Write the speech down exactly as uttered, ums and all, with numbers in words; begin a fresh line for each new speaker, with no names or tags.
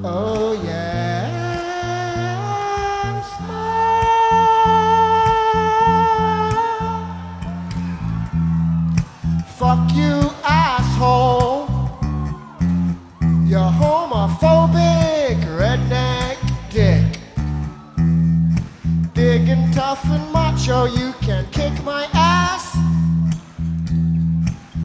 Oh yeah. Fuck you, asshole. You're homophobic, redneck dick. Big and tough and macho, you can kick my ass.